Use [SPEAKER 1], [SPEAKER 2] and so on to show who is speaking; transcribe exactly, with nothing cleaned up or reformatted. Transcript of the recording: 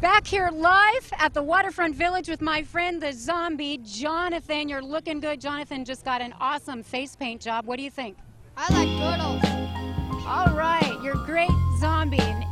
[SPEAKER 1] Back here live at the Waterfront Village with my friend, the zombie, Jonathan. You're looking good. Jonathan just got an awesome face paint job. What do you think?
[SPEAKER 2] I like turtles.
[SPEAKER 1] All right, you're great zombie.